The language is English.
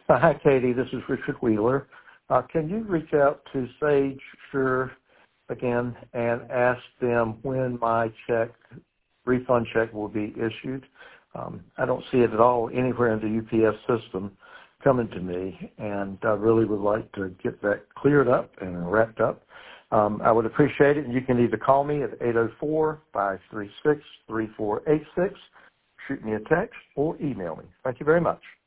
Hi, Katie. This is Richard Wheeler. Can you reach out to Sage Sure again and ask them when my refund check will be issued? I don't see it at all anywhere in the UPS system coming to me, and I really would like to get that cleared up and wrapped up. I would appreciate it, and you can either call me at 804-536-3486, shoot me a text, or email me. Thank you very much.